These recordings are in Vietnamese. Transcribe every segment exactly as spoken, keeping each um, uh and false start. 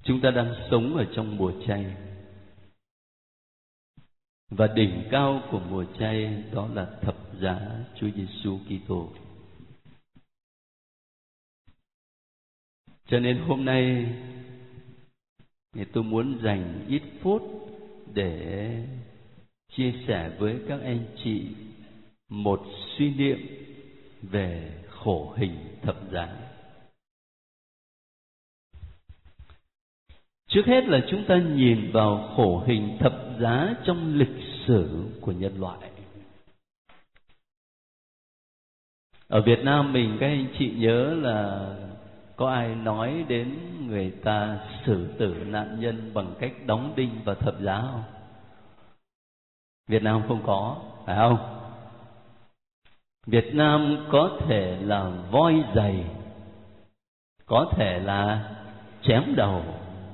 Chúng ta đang sống ở trong mùa chay, và đỉnh cao của mùa chay đó là thập giá Chúa Giêsu Kitô. Cho nên hôm nay thì tôi muốn dành ít phút để chia sẻ với các anh chị một suy niệm về khổ hình thập giá. Trước hết là chúng ta nhìn vào khổ hình thập giá trong lịch sử của nhân loại. Ở Việt Nam mình, các anh chị nhớ là có ai nói đến người ta xử tử nạn nhân bằng cách đóng đinh vào thập giá không? Việt Nam không có, phải không? Việt Nam có thể là voi giày, có thể là chém đầu,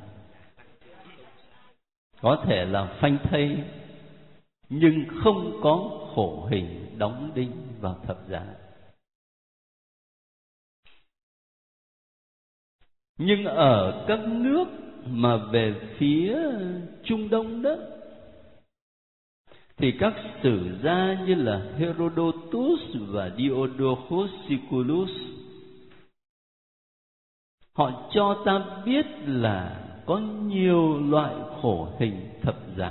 có thể là phanh thây, nhưng không có khổ hình đóng đinh vào thập giá. Nhưng ở các nước mà về phía Trung Đông đó, thì các sử gia như là Herodotus và Diodorus Siculus, họ cho ta biết là có nhiều loại khổ hình thập giá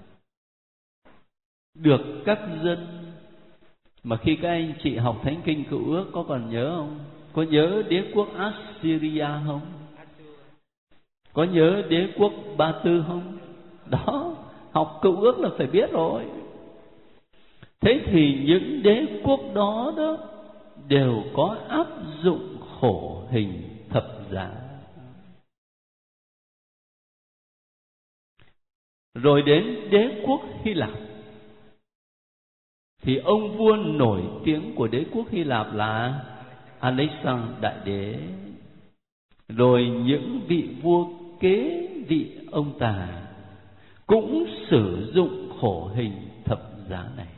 được các dân. Mà khi các anh chị học Thánh Kinh Cựu Ước có còn nhớ không? Có nhớ đế quốc Assyria không? Có nhớ đế quốc Ba Tư không? Đó, học Cựu Ước là phải biết rồi. Thế thì những đế quốc đó đó đều có áp dụng khổ hình thập giá. Rồi đến đế quốc Hy Lạp, thì ông vua nổi tiếng của đế quốc Hy Lạp là Alexander Đại Đế. Rồi những vị vua kế vị ông ta cũng sử dụng khổ hình thập giá này.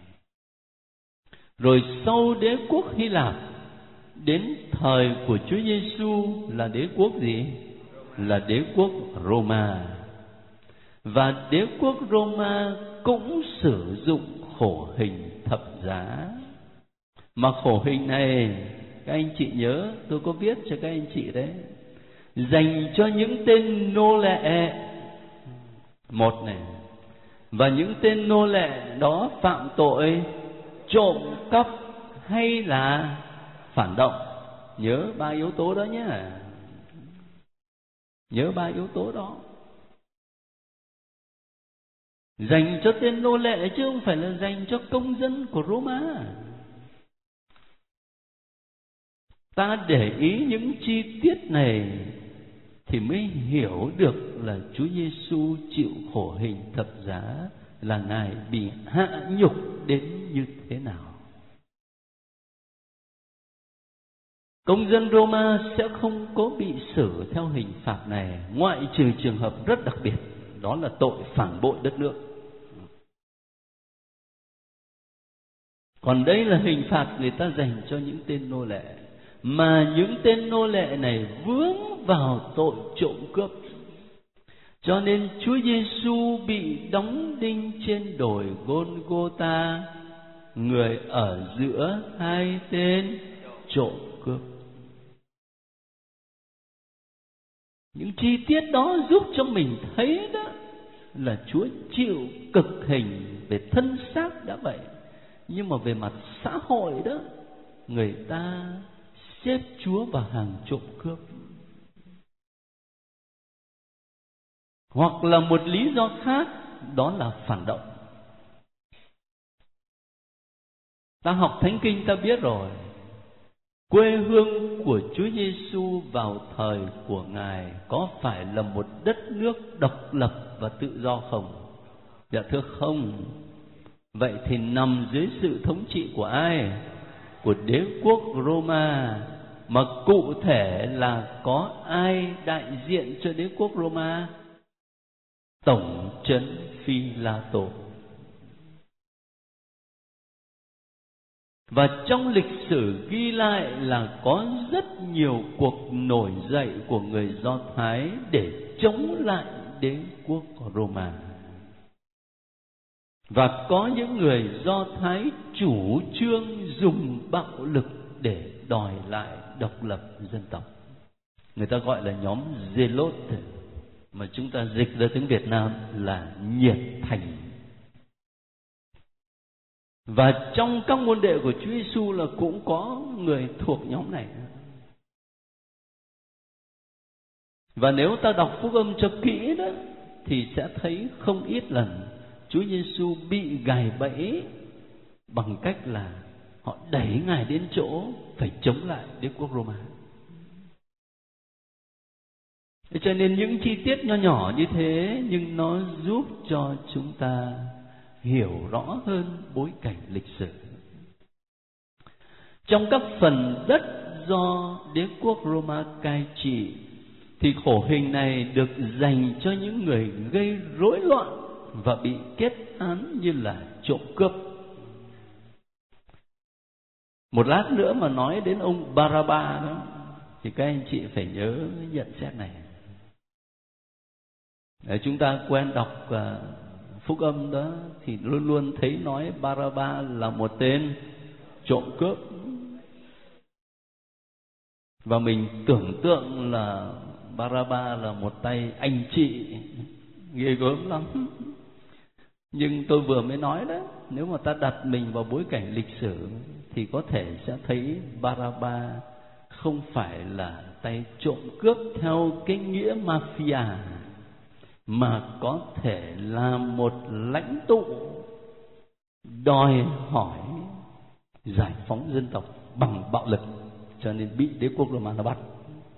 Rồi sau đế quốc Hy Lạp, đến thời của Chúa Giêsu là đế quốc gì? Là đế quốc Roma. Và đế quốc Roma cũng sử dụng khổ hình thập giá. Mà khổ hình này, các anh chị nhớ, tôi có viết cho các anh chị đấy, dành cho những tên nô lệ một này, và những tên nô lệ đó phạm tội trộm cắp hay là phản động. Nhớ ba yếu tố đó nhé. Nhớ ba yếu tố đó. Dành cho tên nô lệ chứ không phải là dành cho công dân của Roma. Ta để ý những chi tiết này thì mới hiểu được là Chúa Giêsu chịu khổ hình thập giá là Ngài bị hạ nhục đến như thế nào. Công dân Roma sẽ không có bị xử theo hình phạt này, ngoại trừ trường hợp rất đặc biệt, đó là tội phản bội đất nước. Còn đây là hình phạt người ta dành cho những tên nô lệ, mà những tên nô lệ này vướng vào tội trộm cướp. Cho nên Chúa Giêsu bị đóng đinh trên đồi Gôn-gô-ta, người ở giữa hai tên trộm cướp. Những chi tiết đó giúp cho mình thấy đó là Chúa chịu cực hình về thân xác đã vậy, nhưng mà về mặt xã hội đó, người ta xếp Chúa vào hàng trộm cướp. Hoặc là một lý do khác, đó là phản động. Ta học Thánh Kinh ta biết rồi, quê hương của Chúa Giêsu vào thời của Ngài có phải là một đất nước độc lập và tự do không? Dạ thưa không. Vậy thì nằm dưới sự thống trị của ai? Của đế quốc Roma. Mà cụ thể là có ai đại diện cho đế quốc Roma? Tổng trấn Phi-la-tô. Và trong lịch sử ghi lại là có rất nhiều cuộc nổi dậy của người Do Thái để chống lại đế quốc Roma. Và có những người Do Thái chủ trương dùng bạo lực để đòi lại độc lập dân tộc. Người ta gọi là nhóm Zealot, mà chúng ta dịch ra tiếng Việt Nam là nhiệt thành. Và trong các môn đệ của Chúa Giêsu là cũng có người thuộc nhóm này. Và nếu ta đọc phúc âm cho kỹ đó thì sẽ thấy không ít lần Chúa Giêsu bị gài bẫy bằng cách là họ đẩy Ngài đến chỗ phải chống lại đế quốc Roma. Cho nên những chi tiết nho nhỏ như thế nhưng nó giúp cho chúng ta hiểu rõ hơn bối cảnh lịch sử. Trong các phần đất do đế quốc Roma cai trị thì khổ hình này được dành cho những người gây rối loạn và bị kết án như là trộm cướp. Một lát nữa mà nói đến ông Baraba đó thì các anh chị phải nhớ nhận xét này. Để chúng ta quen đọc uh, phúc âm đó thì luôn luôn thấy nói Baraba là một tên trộm cướp, và mình tưởng tượng là Baraba là một tay anh chị ghê gớm lắm. Nhưng tôi vừa mới nói đó, nếu mà ta đặt mình vào bối cảnh lịch sử thì có thể sẽ thấy Baraba không phải là tay trộm cướp theo cái nghĩa mafia, mà có thể là một lãnh tụ đòi hỏi giải phóng dân tộc bằng bạo lực, cho nên bị đế quốc Roma nó bắt.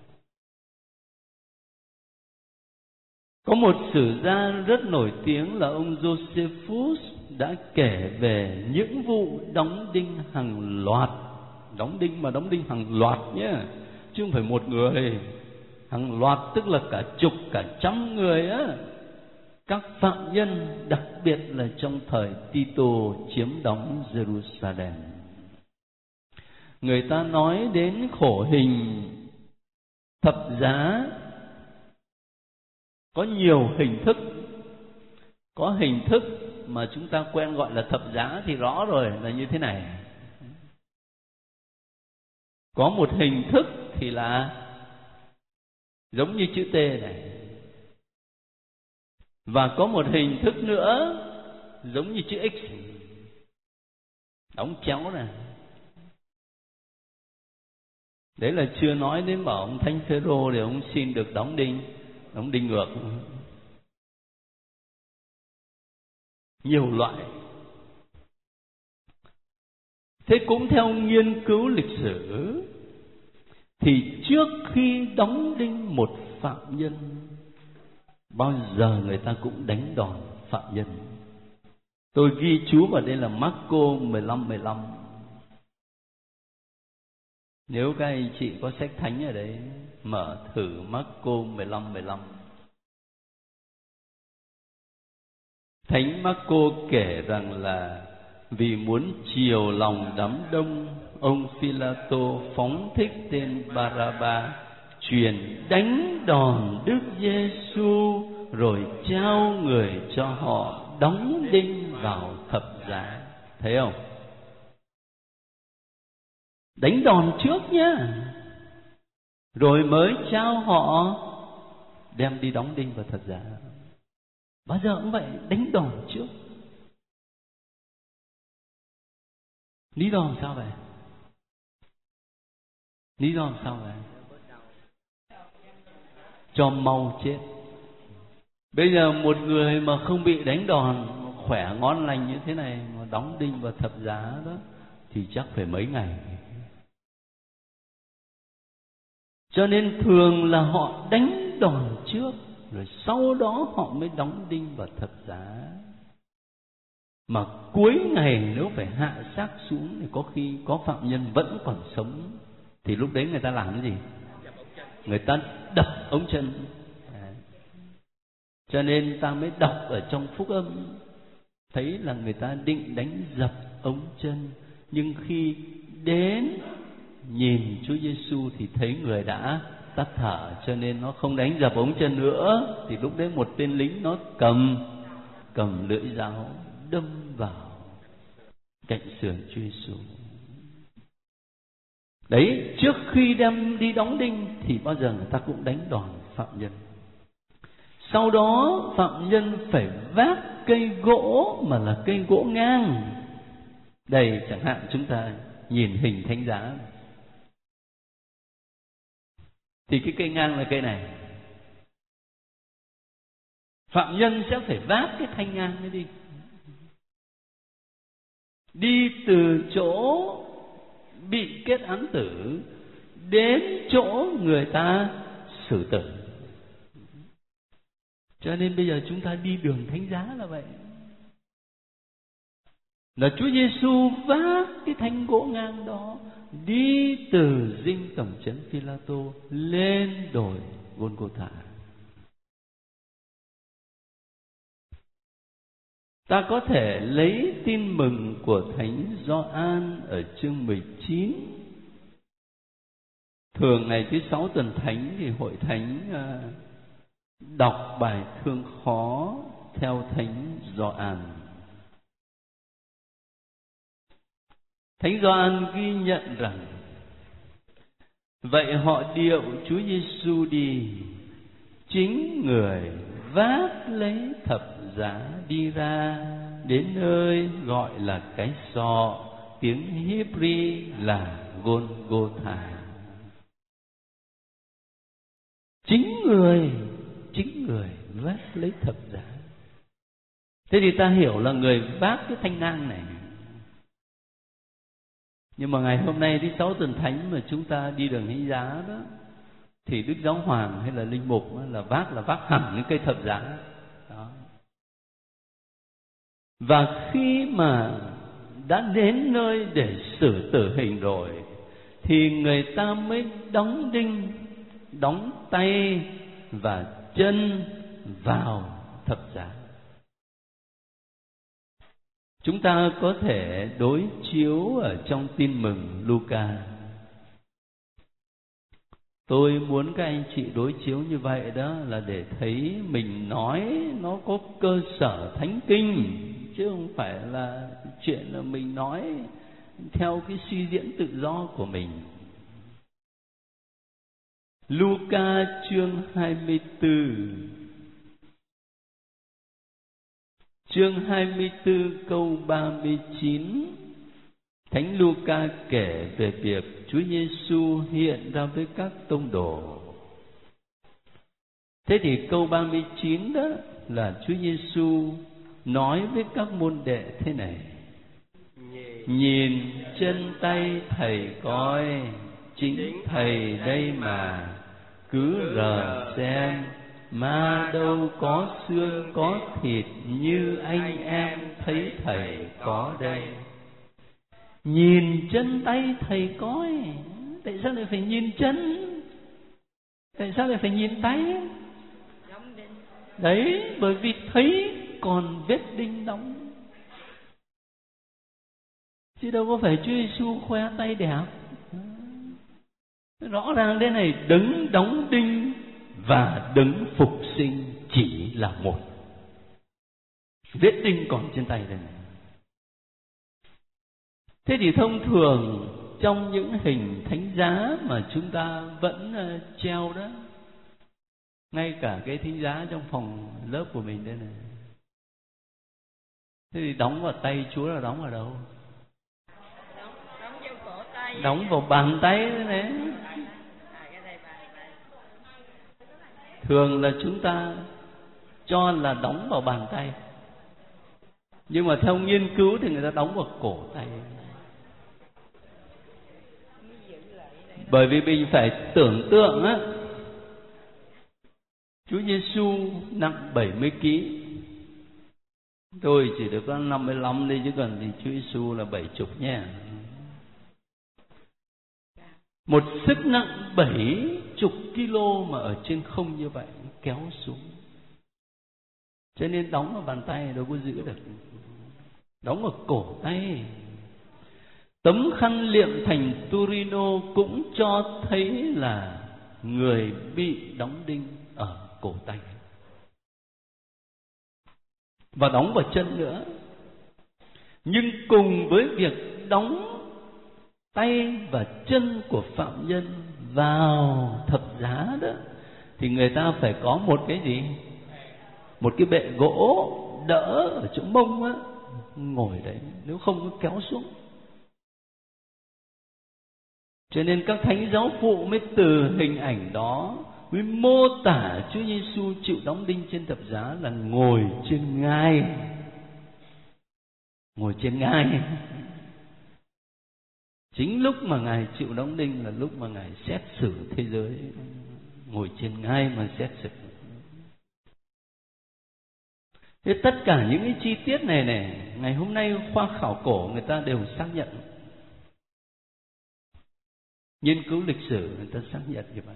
Có một sử gia rất nổi tiếng là ông Josephus đã kể về những vụ đóng đinh hàng loạt, đóng đinh mà đóng đinh hàng loạt nhé, chứ không phải một người, hàng loạt tức là cả chục, cả trăm người á, các phạm nhân, đặc biệt là trong thời Tito chiếm đóng Jerusalem. Người ta nói đến khổ hình thập giá có nhiều hình thức. Có hình thức mà chúng ta quen gọi là thập giá thì rõ rồi là như thế này. Có một hình thức thì là giống như chữ T này, và có một hình thức nữa giống như chữ X, đóng chéo này. Đấy là chưa nói đến bảo ông Thánh Phêrô để ông xin được đóng đinh, đóng đinh ngược. Nhiều loại. Thế cũng theo nghiên cứu lịch sử thì trước khi đóng đinh một phạm nhân, bao giờ người ta cũng đánh đòn phạm nhân. Tôi ghi chú vào đây là Marco mười lăm mười lăm. Nếu các anh chị có sách thánh ở đấy, mở thử Marco mười lăm mười lăm. Thánh Marco kể rằng là vì muốn chiều lòng đám đông, ông Phi-la-tô phóng thích tên Ba-ra-ba, truyền đánh đòn Đức Giê-xu, rồi trao người cho họ đóng đinh vào thập giá. Thấy không? Đánh đòn trước nhá, rồi mới trao họ đem đi đóng đinh vào thập giá. Bao giờ cũng vậy, đánh đòn trước. Lý do làm sao vậy? Lý do làm sao vậy? Cho mau chết. Bây giờ một người mà không bị đánh đòn, khỏe ngon lành như thế này mà đóng đinh vào thập giá đó thì chắc phải mấy ngày. Cho nên thường là họ đánh đòn trước, rồi sau đó họ mới đóng đinh vào thập giá. Mà cuối ngày nếu phải hạ xác xuống thì có khi có phạm nhân vẫn còn sống, thì lúc đấy người ta làm cái gì? Người ta đập ống chân. Cho nên ta mới đọc ở trong phúc âm, thấy là người ta định đánh dập ống chân Nhưng khi đến nhìn Chúa Giêsu thì thấy người đã tắt thở, cho nên nó không đánh dập ống chân nữa. Thì lúc đấy một tên lính nó cầm cầm lưỡi dao đâm vào cạnh sườn Chúa Giêsu. Đấy, trước khi đem đi đóng đinh thì bao giờ người ta cũng đánh đòn phạm nhân. Sau đó phạm nhân phải vác cây gỗ mà là cây gỗ ngang. Đây chẳng hạn chúng ta nhìn hình thánh giá, thì cái cây ngang là cây này. Phạm nhân sẽ phải vác cái thanh ngang ấy đi, đi từ chỗ bị kết án tử đến chỗ người ta xử tử. Cho nên bây giờ chúng ta đi đường thánh giá là vậy, là Chúa Giêsu vác cái thanh gỗ ngang đó đi từ dinh tổng trấn Phi-la-tô lên đồi Gôn-gô-thả. Ta có thể lấy tin mừng của Thánh Gioan ở chương mười chín. Thường ngày thứ sáu tuần thánh thì hội thánh đọc bài thương khó theo Thánh Gioan. Thánh Gioan ghi nhận rằng vậy họ điệu Chúa Giêsu đi, chính người vác lấy thập giá đi ra đến nơi gọi là cái sọ, tiếng Hebri là Gôn-gô-thả. Chính người, chính người vác lấy thập giá. Thế thì ta hiểu là người vác cái thanh ngang này. Nhưng mà ngày hôm nay thứ sáu tuần thánh mà chúng ta đi đường thánh giá đó, thì Đức Giáo Hoàng hay là linh mục là vác là vác hẳn những cây thập giá đó. Và khi mà đã đến nơi để xử tử hình rồi thì người ta mới đóng đinh, đóng tay và chân vào thập giá. Chúng ta có thể đối chiếu ở trong tin mừng Luca. Tôi muốn các anh chị đối chiếu như vậy đó là để thấy mình nói nó có cơ sở thánh kinh, chứ không phải là chuyện là mình nói theo cái suy diễn tự do của mình. Luca chương hai mươi tư, chương hai mươi tư câu ba mươi chín. Thánh Luca kể về việc Chúa Giêsu hiện ra với các tông đồ. Thế thì câu ba mươi chín đó là Chúa Giêsu nói với các môn đệ thế này: nhìn chân tay thầy coi, chính thầy đây mà, cứ rờ xem, mà đâu có xương có thịt như anh em thấy thầy có đây. Nhìn chân tay thầy coi. Tại sao lại phải nhìn chân? Tại sao lại phải nhìn tay? Đấy, bởi vì thấy còn vết đinh đóng, chứ đâu có phải Chúa Giêsu khoe tay đẹp. Rõ ràng đây này, đấng đóng đinh và đấng phục sinh chỉ là một. Vết đinh còn trên tay đây này. Thế thì thông thường trong những hình thánh giá mà chúng ta vẫn treo đó, ngay cả cái thánh giá trong phòng lớp của mình đây này, thế thì đóng vào tay Chúa là đóng ở đâu? Đóng, đóng vào cổ tay. Đóng vào bàn tay đấy này. Thường là chúng ta cho là đóng vào bàn tay, nhưng mà theo nghiên cứu thì người ta đóng vào cổ tay. Bởi vì mình phải tưởng tượng á, Chúa Giêsu nặng bảy mươi ki lô gam, tôi chỉ được có năm mươi lăm đi, chứ còn thì Chúa Giêsu là bảy mươi nha. Một sức nặng bảy mươi ki lô mà ở trên không như vậy kéo xuống, cho nên đóng vào bàn tay đâu có giữ được, đóng vào cổ tay. Tấm khăn liệm thành Turino cũng cho thấy là người bị đóng đinh ở cổ tay và đóng vào chân nữa. Nhưng cùng với việc đóng tay và chân của phạm nhân vào thập giá đó, thì người ta phải có một cái gì? Một cái bệ gỗ đỡ ở chỗ mông á, ngồi đấy, nếu không có kéo xuống. Cho nên các thánh giáo phụ mới từ hình ảnh đó mới mô tả Chúa Giêsu chịu đóng đinh trên thập giá là ngồi trên ngai. Ngồi trên ngai. Chính lúc mà Ngài chịu đóng đinh là lúc mà Ngài xét xử thế giới, ngồi trên ngai mà xét xử. Thế tất cả những cái chi tiết này này, ngày hôm nay khoa khảo cổ người ta đều xác nhận. Nghiên cứu lịch sử người ta xác nhận như vậy.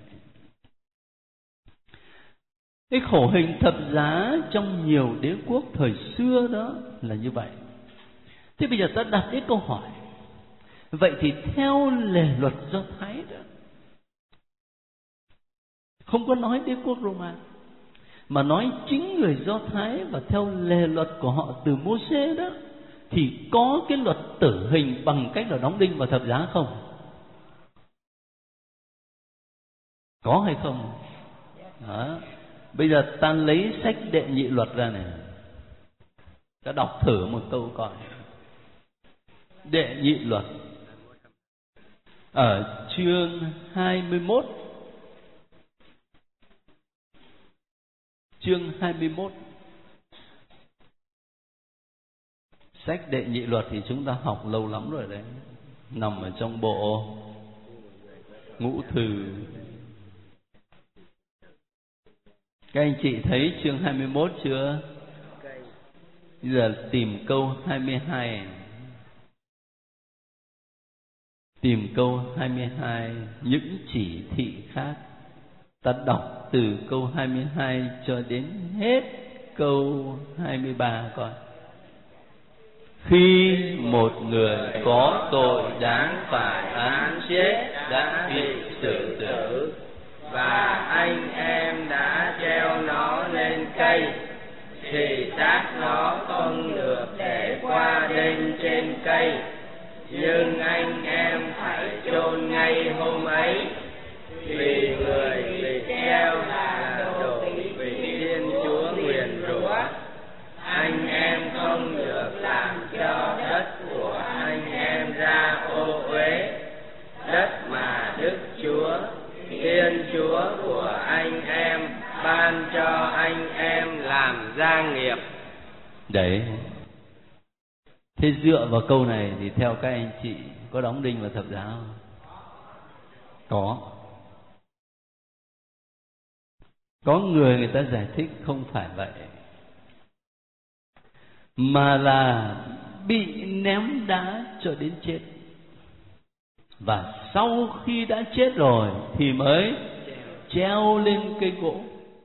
Cái khổ hình thập giá trong nhiều đế quốc thời xưa đó là như vậy. Thế bây giờ ta đặt cái câu hỏi, vậy thì theo lề luật Do Thái đó, không có nói đế quốc Roma, mà nói chính người Do Thái và theo lề luật của họ từ Mô-sê đó, thì có cái luật tử hình bằng cách là đóng đinh vào thập giá không? Có hay không? Đó. Bây giờ ta lấy sách Đệ Nhị Luật ra này, ta đọc thử một câu coi. Đệ Nhị Luật ở chương hai mươi mốt, chương hai mươi mốt. Sách Đệ Nhị Luật thì chúng ta học lâu lắm rồi đấy, nằm ở trong bộ Ngũ Thư. Các anh chị thấy chương hai mươi mốt chưa? Bây giờ tìm câu hai mươi hai. Tìm câu hai mươi hai, những chỉ thị khác. Ta đọc từ câu hai mươi hai cho đến hết câu hai mươi ba coi. Khi một người có tội đáng phải án chết đã bị xử tử, và anh em đã treo nó lên cây, thì xác nó không được để qua đêm trên cây, nhưng anh em phải chôn ngay hôm ấy, vì người bị treo là tội bị Thiên Chúa nguyền rủa. Anh em không được làm cho đất của anh em ra ô uế, đất mà Đức Chúa Thiên Chúa của anh em ban cho anh em làm gia nghiệp. Đấy. Thế dựa vào câu này thì theo các anh chị có đóng đinh vào thập giá không? Có. Có người người ta giải thích không phải vậy, mà là bị ném đá cho đến chết, và sau khi đã chết rồi thì mới treo lên cây gỗ.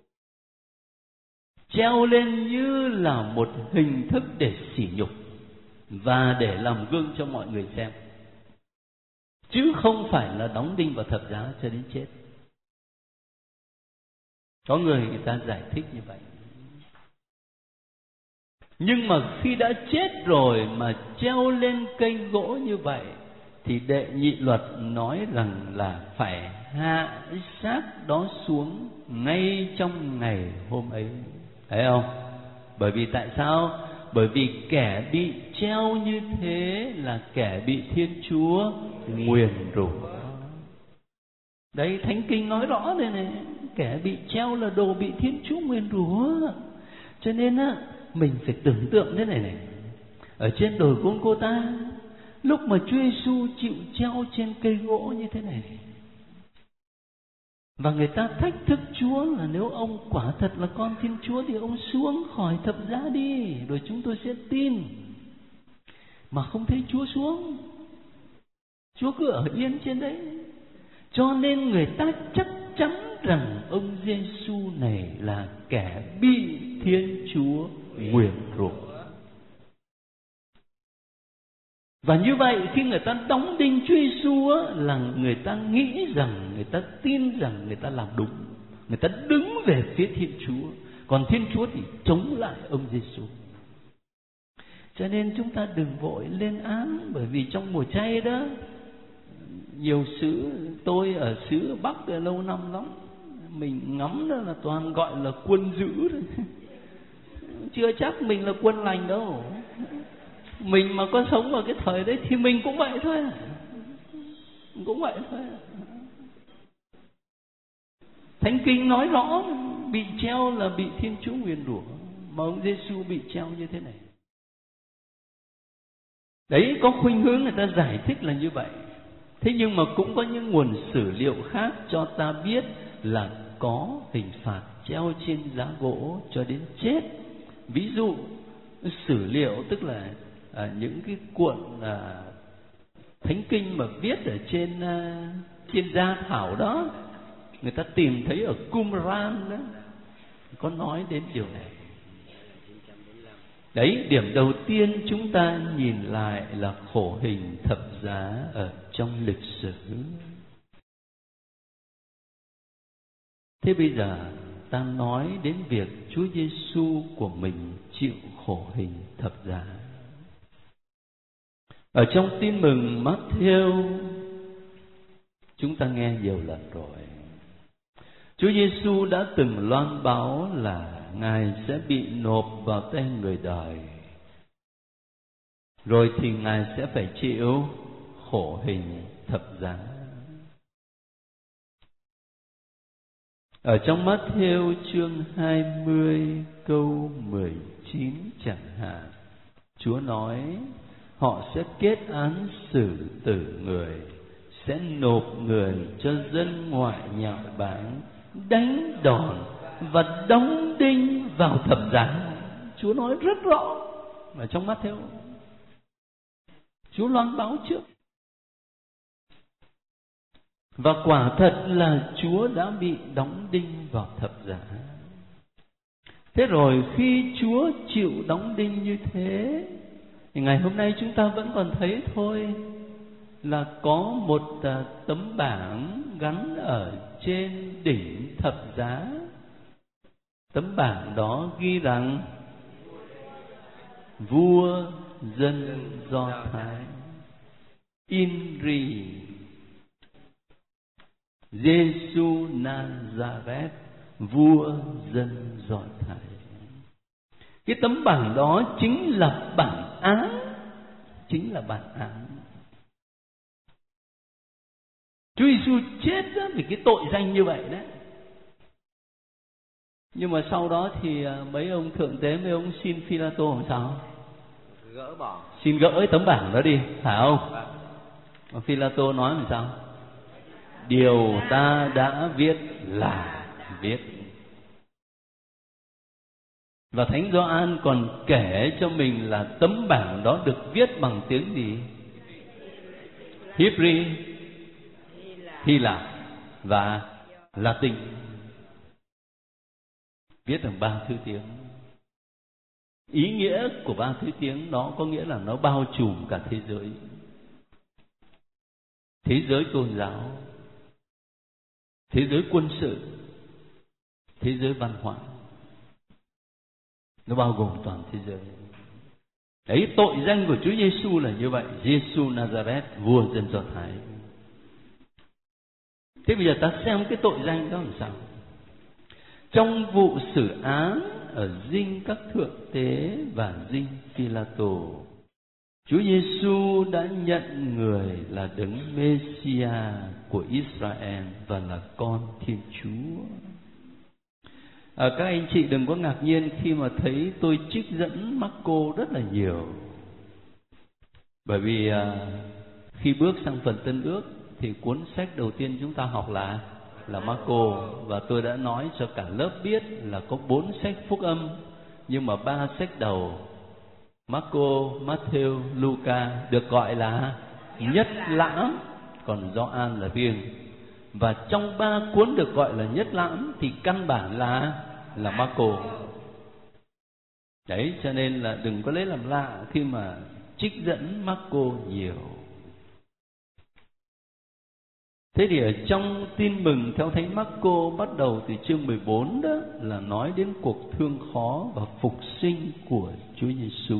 Treo lên như là một hình thức để sỉ nhục và để làm gương cho mọi người xem, chứ không phải là đóng đinh vào thập giá cho đến chết. Có người người ta giải thích như vậy. Nhưng mà khi đã chết rồi mà treo lên cây gỗ như vậy, thì Đệ Nhị Luật nói rằng là phải hạ xác đó xuống ngay trong ngày hôm ấy. Thấy không? Bởi vì tại sao? Bởi vì kẻ bị treo như thế là kẻ bị Thiên Chúa nguyền rủa. Đấy, Thánh Kinh nói rõ đây này, kẻ bị treo là đồ bị Thiên Chúa nguyền rủa. Cho nên á, mình phải tưởng tượng thế này này. Ở trên đồi Gôn-gô-ta, lúc mà Chúa Giêsu chịu treo trên cây gỗ như thế này, và người ta thách thức Chúa là nếu ông quả thật là con Thiên Chúa thì ông xuống khỏi thập giá đi, rồi chúng tôi sẽ tin. Mà không thấy Chúa xuống, Chúa cứ ở yên trên đấy. Cho nên người ta chắc chắn rằng ông Giêsu này là kẻ bị Thiên Chúa nguyền rủa. Và như vậy khi người ta đóng đinh Chúa Giêsu là người ta nghĩ rằng, người ta tin rằng người ta làm đúng, người ta đứng về phía Thiên Chúa, còn Thiên Chúa thì chống lại ông Giêsu. Cho nên chúng ta đừng vội lên án, bởi vì trong mùa chay đó, nhiều xứ, tôi ở xứ Bắc ở lâu năm lắm, mình ngắm đó là toàn gọi là quân dữ thôi. Chưa chắc mình là quân lành đâu. Mình mà có sống vào cái thời đấy thì mình cũng vậy thôi, cũng vậy thôi. Thánh Kinh nói rõ bị treo là bị Thiên Chúa nguyền rủa, mà ông Giêsu bị treo như thế này. Đấy, có khuynh hướng người ta giải thích là như vậy. Thế nhưng mà cũng có những nguồn sử liệu khác cho ta biết là có hình phạt treo trên giá gỗ cho đến chết. Ví dụ sử liệu tức là à, những cái cuộn à, thánh kinh mà viết ở trên à, trên gia thảo đó, người ta tìm thấy ở Qumran đó, có nói đến điều này. Đấy, điểm đầu tiên chúng ta nhìn lại là khổ hình thập giá ở trong lịch sử. Thế bây giờ ta nói đến việc Chúa Giêsu của mình chịu khổ hình thập giá. Ở trong tin mừng Matthew chúng ta nghe nhiều lần rồi. Chúa Giêsu đã từng loan báo là Ngài sẽ bị nộp vào tay người đời, rồi thì Ngài sẽ phải chịu khổ hình thập giá. Ở trong Matthew chương hai mươi câu mười chín chẳng hạn, Chúa nói họ sẽ kết án xử tử người, sẽ nộp người cho dân ngoại nhạo báng, đánh đòn và đóng đinh vào thập giá. Chúa nói rất rõ ở trong Matthew. Chúa loan báo trước. Và quả thật là Chúa đã bị đóng đinh vào thập giá. Thế rồi khi Chúa chịu đóng đinh như thế, thì ngày hôm nay chúng ta vẫn còn thấy thôi, là có một tấm bảng gắn ở trên đỉnh thập giá. Tấm bảng đó ghi rằng vua dân Do Thái, Inri Giêsu Nazareth, vua dân Do Thái. Cái tấm bảng đó chính là bản án, chính là bản án. Chúa Giêsu chết đó vì cái tội danh như vậy đấy. Nhưng mà sau đó thì mấy ông thượng tế, mấy ông xin Phi-la-tô làm sao? Gỡ bỏ. Xin gỡ cái tấm bảng đó đi, phải không? Và Phi-la-tô nói làm sao? Điều ta đã viết là viết. Và Thánh Gioan còn kể cho mình là tấm bảng đó được viết bằng tiếng gì? Hebrew, Hy Lạp và Latin. Viết bằng ba thứ tiếng. Ý nghĩa của ba thứ tiếng đó có nghĩa là nó bao trùm cả thế giới. Thế giới tôn giáo, thế giới quân sự, thế giới văn hóa. Nó bao gồm toàn thế giới. Đấy, tội danh của Chúa Giêsu là như vậy. Giêsu Nazareth, vua dân Do Thái. Thế bây giờ ta xem cái tội danh đó làm sao. Trong vụ xử án ở dinh các thượng tế và dinh Phi-la-tô, Chúa Giêsu đã nhận người là đấng Mê-si-a của Israel và là con Thiên Chúa. À, các anh chị đừng có ngạc nhiên khi mà thấy tôi trích dẫn Mác-cô rất là nhiều. Bởi vì à, khi bước sang phần Tân Ước thì cuốn sách đầu tiên chúng ta học là là Mác-cô, và tôi đã nói cho cả lớp biết là có bốn sách phúc âm, nhưng mà ba sách đầu Mác-cô, Matthew, Luca được gọi là nhất lãm, còn Gioan là riêng. Và trong ba cuốn được gọi là nhất lãm thì căn bản là là Mác-cô. Đấy, cho nên là đừng có lấy làm lạ khi mà trích dẫn Marco nhiều. Thế thì ở trong tin mừng theo Thánh Marco bắt đầu từ chương mười bốn đó là nói đến cuộc thương khó và phục sinh của Chúa Giêsu.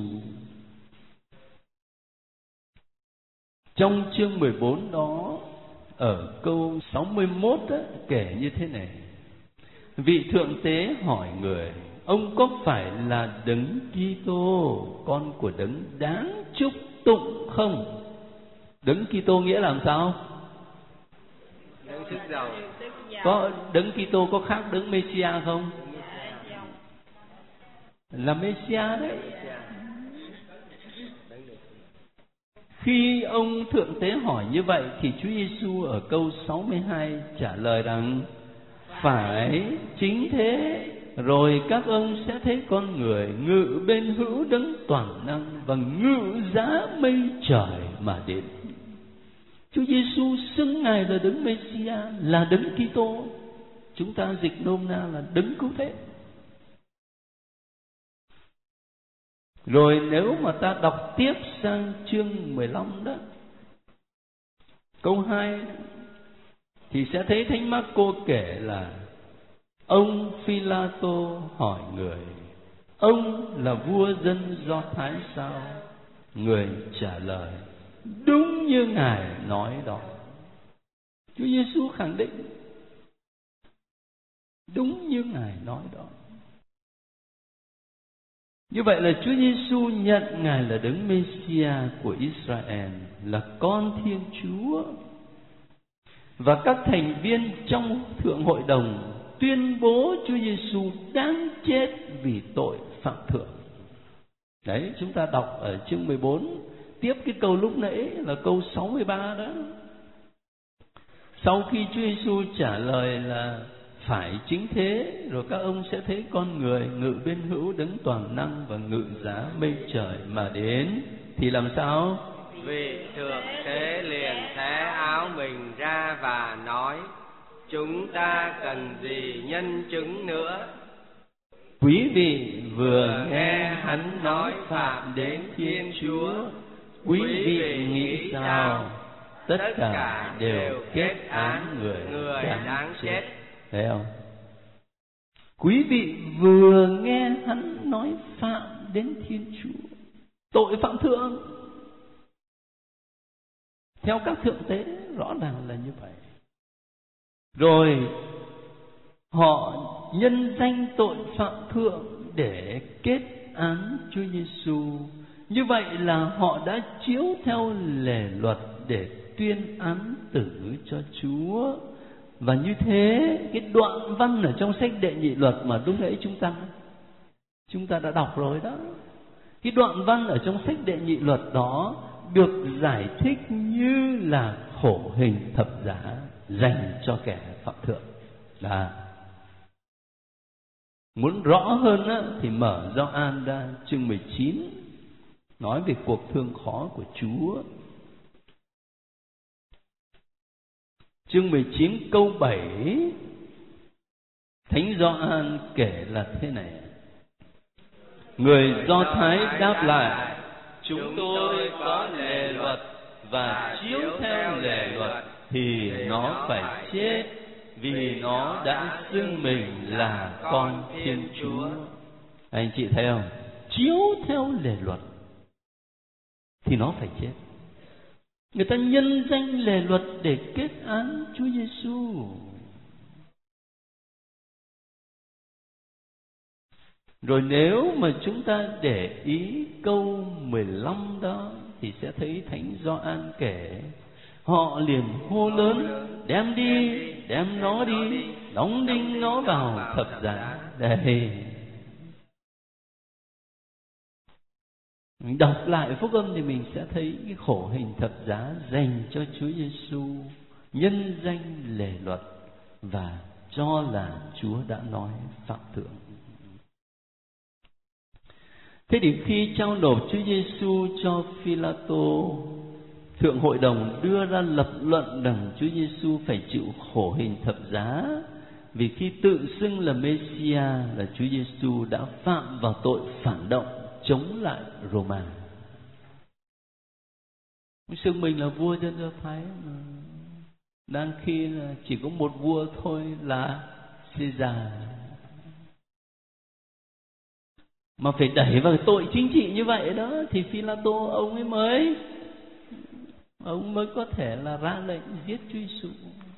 Trong chương mười bốn đó, ở câu sáu mươi mốt đó, kể như thế này: vị thượng tế hỏi người: ông có phải là Đấng Kitô, con của Đấng đáng chúc tụng không? Đấng Kitô nghĩa là làm sao? Đấng sức giàu. Có Đấng Kitô có khác Đấng Mêsia không? Là Mêsia đấy. Khi ông thượng tế hỏi như vậy thì Chúa Giêsu ở câu sáu mươi hai trả lời rằng: phải, chính thế, rồi các ông sẽ thấy con người ngự bên hữu Đấng toàn năng và ngự giá mây trời mà đến. Chúa Giêsu xưng Ngài là Đấng Mêsia, là Đấng Kitô. Chúng ta dịch nôm na là Đấng Cứu Thế. Rồi nếu mà ta đọc tiếp sang chương mười lăm đó, câu hai, thì sẽ thấy Thánh Marco kể là ông Phi-la-tô hỏi người: ông là vua dân Do Thái sao? Người trả lời: đúng như Ngài nói đó. Chúa Giêsu khẳng định đúng như Ngài nói đó. Như vậy là Chúa Giêsu nhận Ngài là Đấng Mêsia của Israel, là con Thiên Chúa. Và các thành viên trong Thượng Hội đồng tuyên bố Chúa Giêsu đáng chết vì tội phạm thượng. Đấy, chúng ta đọc ở chương mười bốn, tiếp cái câu lúc nãy là câu sáu mươi ba đó. Sau khi Chúa Giêsu trả lời là phải, chính thế, rồi các ông sẽ thấy con người ngự bên hữu Đấng toàn năng và ngự giá mây trời mà đến, thì làm sao? Vị thượng tế liền xé áo mình ra và nói: chúng ta cần gì nhân chứng nữa? Quý vị vừa nghe hắn nói phạm đến Thiên Chúa, quý vị nghĩ sao? Tất cả đều kết án người, người đáng chết. Thấy không? Quý vị vừa nghe hắn nói phạm đến Thiên Chúa, tội phạm thượng. Theo các thượng tế rõ ràng là như vậy. Rồi họ nhân danh tội phạm thượng để kết án Chúa Giêsu. Như vậy là họ đã chiếu theo lề luật để tuyên án tử cho Chúa. Và như thế, cái đoạn văn ở trong sách Đệ Nhị Luật mà lúc nãy chúng ta chúng ta đã đọc rồi đó, cái đoạn văn ở trong sách Đệ Nhị Luật đó được giải thích như là khổ hình thập giá dành cho kẻ phạm thượng. Là muốn rõ hơn á, thì mở Gioan ra chương mười chín, nói về cuộc thương khó của Chúa. Chương mười chín câu bảy, Thánh Gioan kể là thế này: người Do Thái đáp lại: chúng tôi có lề luật, và chiếu theo lề luật thì nó phải chết, vì nó đã xưng mình là con Thiên Chúa. Anh chị thấy không? Chiếu theo lề luật thì nó phải chết. Người ta nhân danh lề luật để kết án Chúa Giêsu. Rồi nếu mà chúng ta để ý câu mười lăm đó thì sẽ thấy Thánh Gioan kể: họ liền hô lớn: đem đi, đem nó đi, đóng đinh nó vào thập giá. Đây, mình đọc lại phúc âm thì mình sẽ thấy cái khổ hình thập giá dành cho Chúa Giêsu, nhân danh lề luật và cho là Chúa đã nói phạm thượng. Thế thì khi trao nộp Chúa Giêsu cho Phi-la-tô, Thượng Hội đồng đưa ra lập luận rằng Chúa Giêsu phải chịu khổ hình thập giá, vì khi tự xưng là Mêsia là Chúa Giêsu đã phạm vào tội phản động chống lại Roma. xưng mình là vua dân Do Thái mà đang khi là chỉ có một vua thôi là Caesar, mà phải đẩy vào tội chính trị như vậy đó thì Phi-la-tô ông ấy mới ông mới có thể là ra lệnh giết Chúa Giêsu.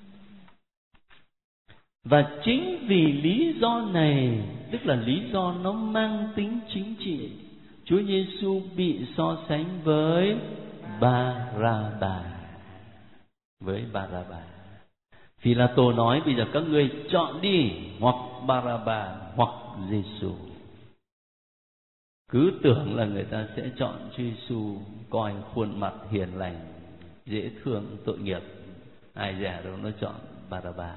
Và chính vì lý do này, tức là lý do nó mang tính chính trị, Chúa Giêsu bị so sánh với Ba-ra-bà. Với Ba-ra-bà. Phi-la-tô nói bây giờ các ngươi chọn đi, hoặc Ba-ra-bà hoặc Giêsu. Cứ tưởng là người ta sẽ chọn Chúa Giêsu, coi khuôn mặt hiền lành, dễ thương, tội nghiệp. Ai dè đâu nó chọn Ba-ra-bà.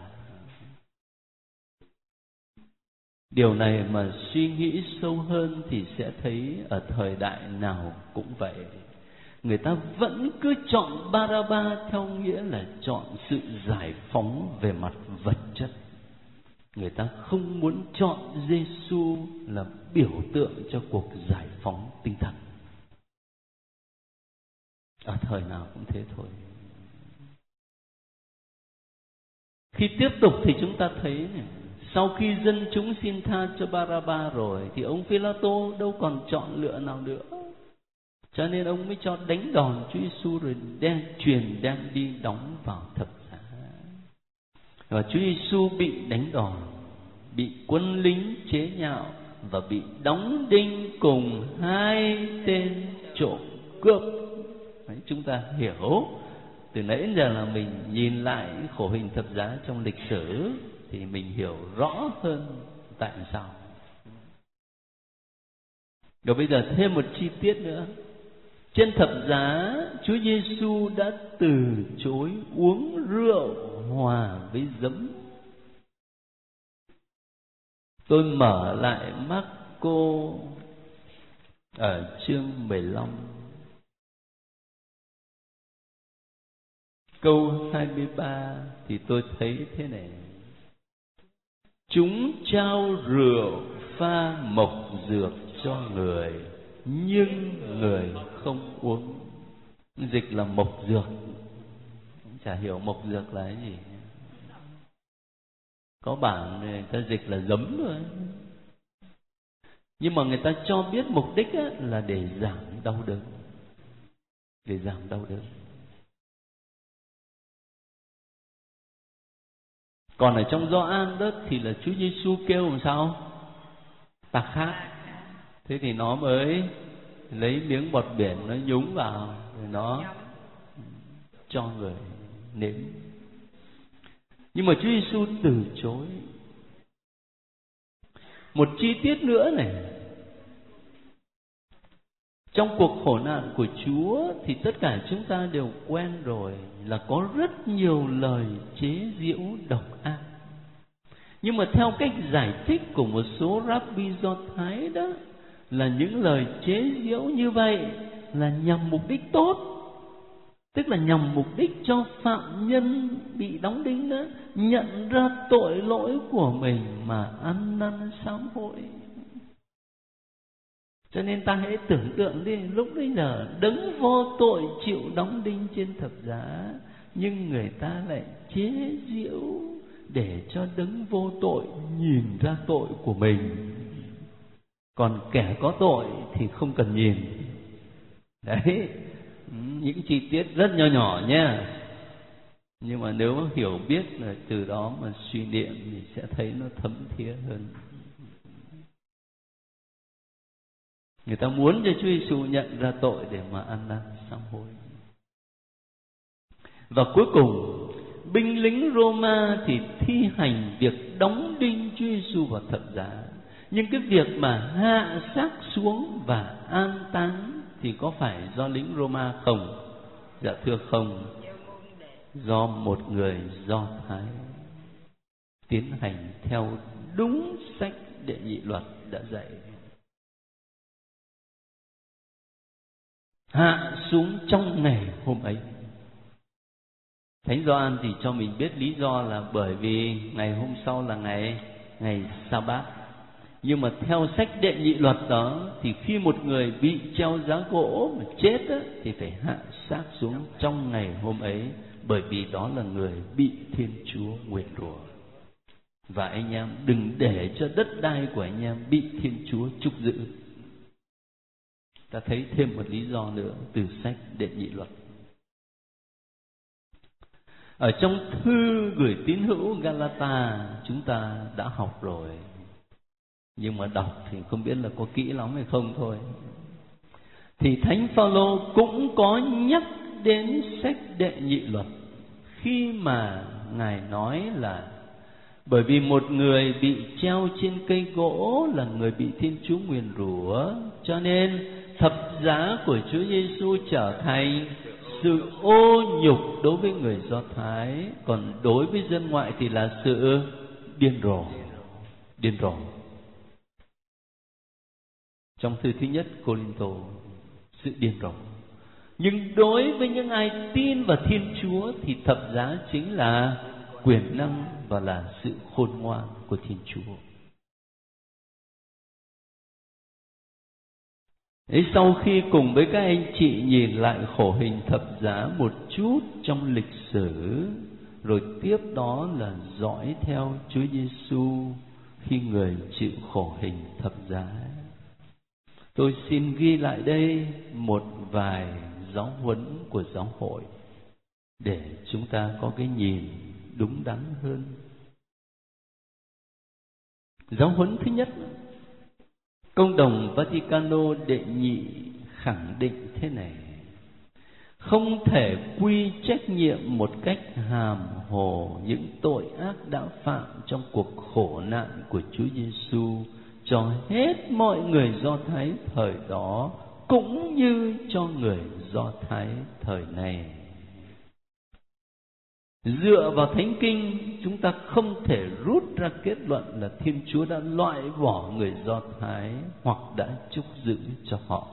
Điều này mà suy nghĩ sâu hơn thì sẽ thấy ở thời đại nào cũng vậy. Người ta vẫn cứ chọn Ba-ra-ba theo nghĩa là chọn sự giải phóng về mặt vật chất. Người ta không muốn chọn Giêsu là biểu tượng cho cuộc giải phóng tinh thần. Ở thời nào cũng thế thôi. Khi tiếp tục thì chúng ta thấy này, sau khi dân chúng xin tha cho Ba-ra-ba rồi thì ông Phi-la-tô đâu còn chọn lựa nào nữa. Cho nên ông mới cho đánh đòn Chúa Giêsu rồi đem truyền đem đi đóng vào thập giá. Và Chúa Giêsu bị đánh đòn, bị quân lính chế nhạo và bị đóng đinh cùng hai tên trộm cướp. Đấy, chúng ta hiểu từ nãy đến giờ là mình nhìn lại khổ hình thập giá trong lịch sử thì mình hiểu rõ hơn tại sao. Rồi bây giờ thêm một chi tiết nữa. Trên thập giá, Chúa Giêsu đã từ chối uống rượu hòa với giấm. Tôi mở lại Mác-cô ở chương mười lăm, câu hai mươi ba thì tôi thấy thế này: chúng trao rượu pha mộc dược cho người, nhưng người không uống. Dịch là mộc dược, chả hiểu mộc dược là cái gì. Có bản người ta dịch là giấm thôi, nhưng mà người ta cho biết mục đích là để giảm đau đớn, để giảm đau đớn. Còn ở trong Gioan đó thì là Chúa Giêsu kêu làm sao? Ta khát. Thế thì nó mới lấy miếng bọt biển nó nhúng vào rồi nó cho người nếm. Nhưng mà Chúa Giêsu từ chối. Một chi tiết nữa này, trong cuộc khổ nạn của Chúa thì tất cả chúng ta đều quen rồi là có rất nhiều lời chế giễu độc ác. Nhưng mà theo cách giải thích của một số Rabbi Do Thái đó, là những lời chế giễu như vậy là nhằm mục đích tốt, tức là nhằm mục đích cho phạm nhân bị đóng đinh đó nhận ra tội lỗi của mình mà ăn năn sám hối. Cho nên ta hãy tưởng tượng đi, lúc bây giờ đấng vô tội chịu đóng đinh trên thập giá, nhưng người ta lại chế giễu để cho đấng vô tội nhìn ra tội của mình. Còn kẻ có tội thì không cần nhìn. Đấy, những chi tiết rất nho nhỏ nhé. Nhưng mà nếu hiểu biết là từ đó mà suy niệm thì sẽ thấy nó thấm thía hơn. Người ta muốn cho Chúa Giêsu nhận ra tội để mà ăn năn sám hối. Và cuối cùng, binh lính Roma thì thi hành việc đóng đinh Chúa Giêsu vào thập giá. Nhưng cái việc mà hạ xác xuống và an táng thì có phải do lính Roma không? Dạ thưa không. Do một người Do Thái tiến hành theo đúng sách Đệ Nhị Luật đã dạy. Hạ xuống trong ngày hôm ấy. Thánh Gioan thì cho mình biết lý do là bởi vì ngày hôm sau là ngày ngày Sa-bát. Nhưng mà theo sách Đệ Nhị Luật đó thì khi một người bị treo giá gỗ mà chết á, thì phải hạ xác xuống trong ngày hôm ấy, bởi vì đó là người bị Thiên Chúa nguyền rủa. Và anh em đừng để cho đất đai của anh em bị Thiên Chúa trục giữ. Ta thấy thêm một lý do nữa từ sách Đệ Nhị Luật. Ở trong thư gửi tín hữu Galata chúng ta đã học rồi, nhưng mà đọc thì không biết là có kỹ lắm hay không thôi. Thì Thánh Phaolô cũng có nhắc đến sách Đệ Nhị Luật khi mà Ngài nói là bởi vì một người bị treo trên cây gỗ là người bị Thiên Chúa nguyền rủa, cho nên thập giá của Chúa Giêsu trở thành sự ô nhục đối với người Do Thái, còn đối với dân ngoại thì là sự điên rồ. Điên rồ. Trong thư thứ nhất Cô-rinh-tô, sự điên rồ. Nhưng đối với những ai tin vào Thiên Chúa thì thập giá chính là quyền năng và là sự khôn ngoan của Thiên Chúa. Ấy, sau khi cùng với các anh chị nhìn lại khổ hình thập giá một chút trong lịch sử, rồi tiếp đó là dõi theo Chúa Giêsu khi người chịu khổ hình thập giá, tôi xin ghi lại đây một vài giáo huấn của giáo hội để chúng ta có cái nhìn đúng đắn hơn. Giáo huấn thứ nhất, Công đồng Vaticano đệ nhị khẳng định thế này: không thể quy trách nhiệm một cách hàm hồ những tội ác đã phạm trong cuộc khổ nạn của Chúa Giêsu cho hết mọi người Do Thái thời đó, cũng như cho người Do Thái thời này. Dựa vào Thánh Kinh, chúng ta không thể rút ra kết luận là Thiên Chúa đã loại bỏ người Do Thái hoặc đã trúc giữ cho họ.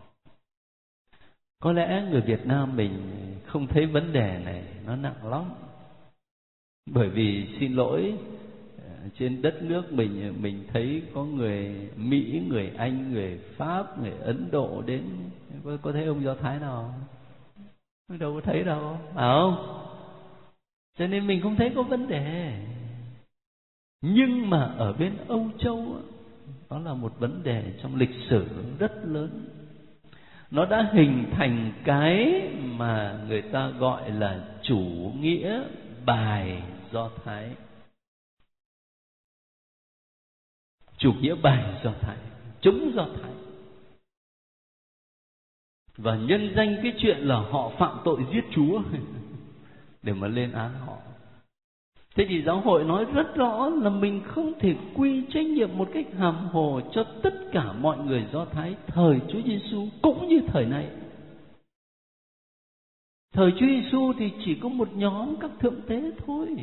Có lẽ người Việt Nam mình không thấy vấn đề này nó nặng lắm, bởi vì xin lỗi, trên đất nước mình mình thấy có người Mỹ, người Anh, người Pháp, người Ấn Độ đến. Có, có thấy ông Do Thái nào? Đâu có thấy đâu, phải không? Cho nên mình không thấy có vấn đề. Nhưng mà ở bên Âu Châu, đó là một vấn đề trong lịch sử rất lớn. Nó đã hình thành cái mà người ta gọi là chủ nghĩa bài Do Thái. Chủ nghĩa bài Do Thái, chống Do Thái. Và nhân danh cái chuyện là họ phạm tội giết Chúa để mà lên án họ. Thế thì giáo hội nói rất rõ là mình không thể quy trách nhiệm một cách hàm hồ cho tất cả mọi người Do Thái thời Chúa Giêsu cũng như thời này. Thời Chúa Giêsu thì chỉ có một nhóm các thượng tế thôi.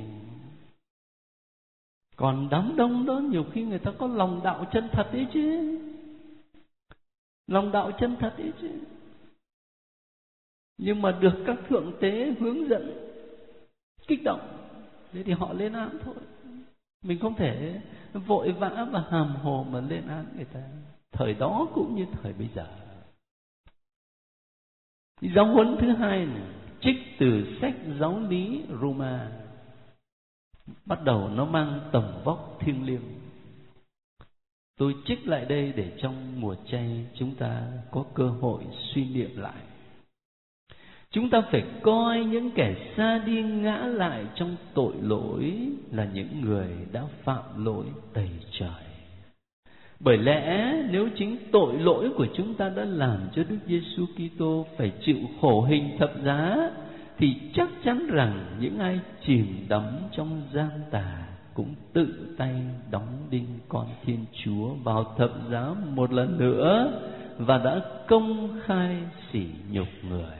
Còn đám đông đó nhiều khi người ta có lòng đạo chân thật ấy chứ. Lòng đạo chân thật ấy chứ. Nhưng mà được các thượng tế hướng dẫn, kích động, thế thì họ lên án thôi. Mình không thể vội vã và hàm hồ mà lên án người ta, thời đó cũng như thời bây giờ. Giáo huấn thứ hai này, trích từ sách Giáo lý Roma, bắt đầu nó mang tầm vóc thiêng liêng. Tôi trích lại đây để trong mùa chay chúng ta có cơ hội suy niệm lại. Chúng ta phải coi những kẻ xa đi ngã lại trong tội lỗi là những người đã phạm lỗi tày trời. Bởi lẽ nếu chính tội lỗi của chúng ta đã làm cho Đức Giêsu Kitô phải chịu khổ hình thập giá, thì chắc chắn rằng những ai chìm đắm trong gian tà cũng tự tay đóng đinh con Thiên Chúa vào thập giá một lần nữa và đã công khai sỉ nhục người.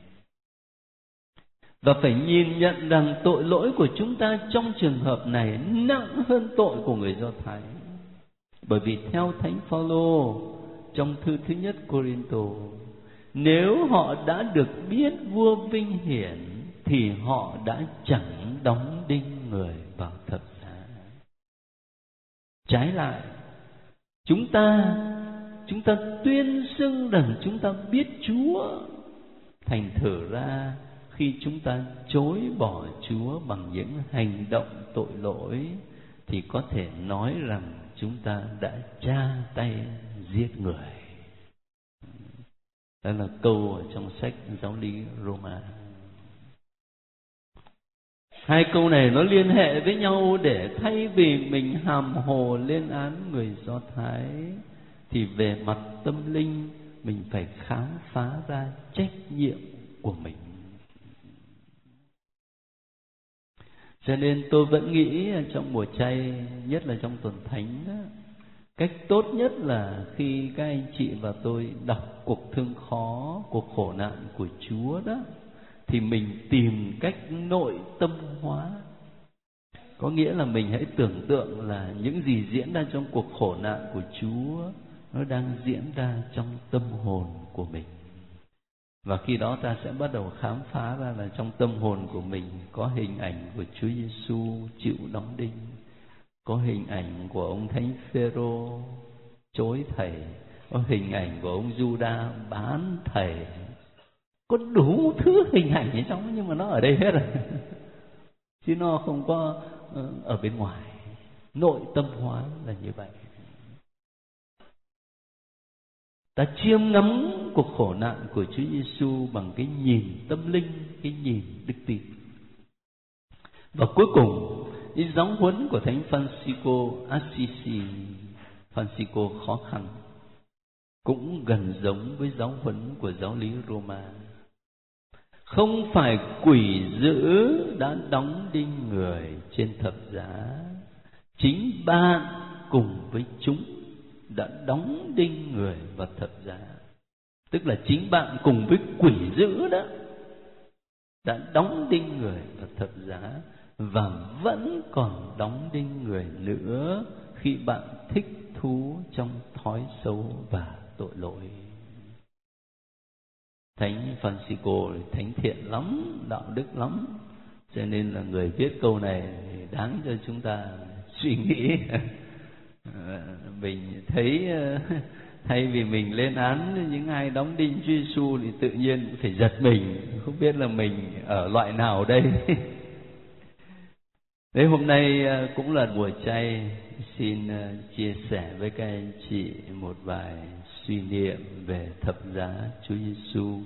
Và phải nhìn nhận rằng tội lỗi của chúng ta trong trường hợp này nặng hơn tội của người Do Thái. Bởi vì theo Thánh Phaolô trong thư thứ nhất Cô-rinh-tô, nếu họ đã được biết vua vinh hiển thì họ đã chẳng đóng đinh người vào thập giá. Trái lại, Chúng ta Chúng ta tuyên xưng rằng chúng ta biết Chúa. Thành thử ra khi chúng ta chối bỏ Chúa bằng những hành động tội lỗi thì có thể nói rằng chúng ta đã tra tay giết người. Đó là câu ở trong sách Giáo lý Roma. Hai câu này nó liên hệ với nhau để thay vì mình hàm hồ lên án người Do Thái thì về mặt tâm linh mình phải khám phá ra trách nhiệm của mình. Cho nên tôi vẫn nghĩ trong mùa chay, nhất là trong tuần thánh đó, cách tốt nhất là khi các anh chị và tôi đọc cuộc thương khó, cuộc khổ nạn của Chúa đó, thì mình tìm cách nội tâm hóa. Có nghĩa là mình hãy tưởng tượng là những gì diễn ra trong cuộc khổ nạn của Chúa nó đang diễn ra trong tâm hồn của mình. Và khi đó ta sẽ bắt đầu khám phá ra là trong tâm hồn của mình có hình ảnh của Chúa Giêsu chịu đóng đinh, có hình ảnh của ông Thánh Phêrô chối thầy, có hình ảnh của ông Giuđa bán thầy, có đủ thứ hình ảnh ở trong, nhưng mà nó ở đây hết rồi chứ nó không có ở bên ngoài. Nội tâm hóa là như vậy. Ta chiêm ngắm cuộc khổ nạn của Chúa Giêsu bằng cái nhìn tâm linh, cái nhìn đức tin. Và cuối cùng, cái giáo huấn của Thánh Francisco Assisi, Francisco khó khăn, cũng gần giống với giáo huấn của giáo lý Roma. Không phải quỷ dữ đã đóng đinh người trên thập giá, chính bạn cùng với chúng đã đóng đinh người vào thập giá. Tức là chính bạn cùng với quỷ dữ đó đã đóng đinh người vào thập giá, và vẫn còn đóng đinh người nữa khi bạn thích thú trong thói xấu và tội lỗi. Thánh Francisco thánh thiện lắm, đạo đức lắm, cho nên là người viết câu này đáng cho chúng ta suy nghĩ. Mình thấy thay vì mình lên án những ai đóng đinh Chúa Giêsu thì tự nhiên cũng phải giật mình, không biết là mình ở loại nào đây. Đấy, hôm nay cũng là mùa chay, xin chia sẻ với các anh chị một vài suy niệm về thập giá Chúa Giêsu.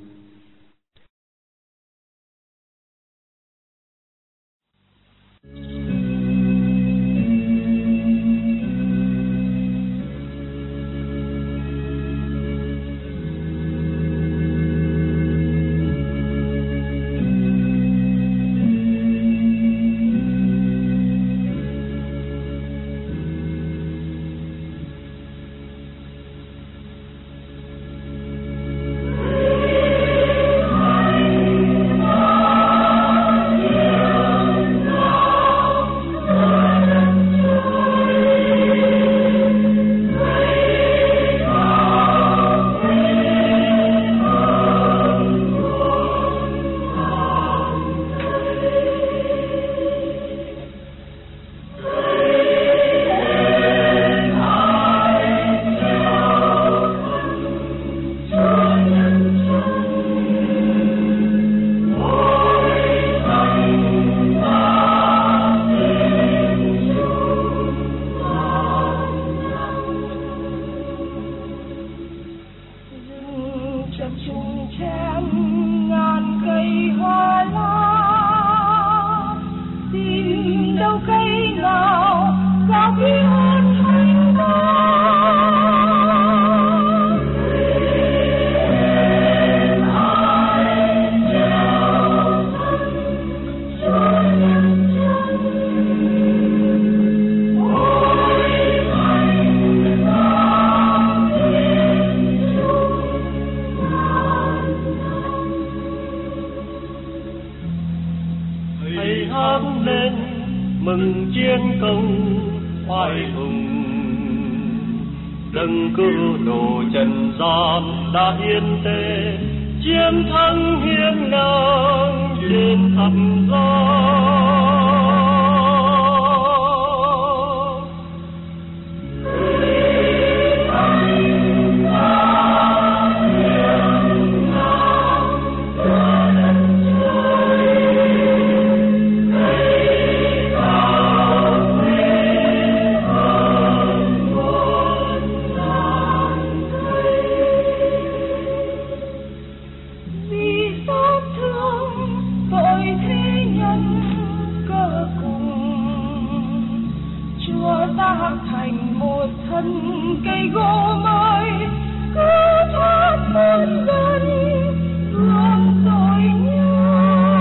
thành một thân cây gỗ mới, cứ thoát muôn dân gương tội nhau.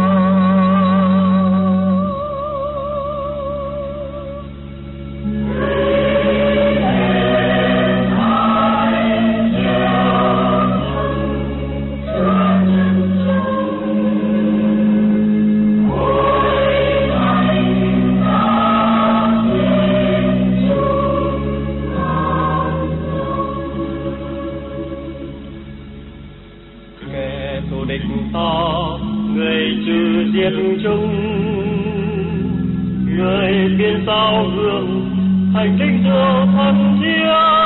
chung người biên sao hương hành linh giữa thân thiêng.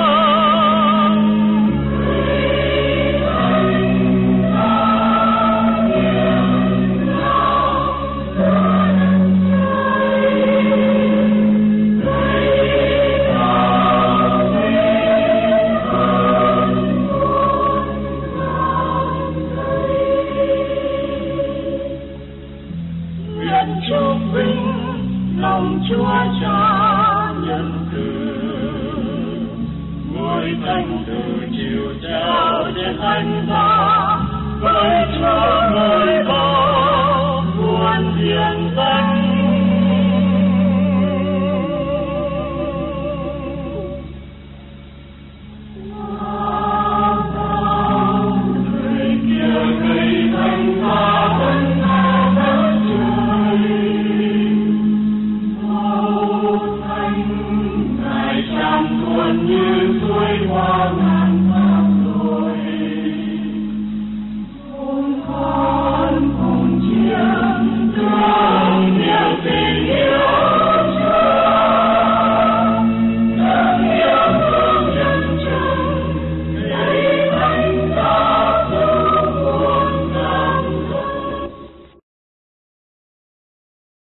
Chúa cha nhân từ ngôi thánh từ chiều trao trên thánh giá với Chúa.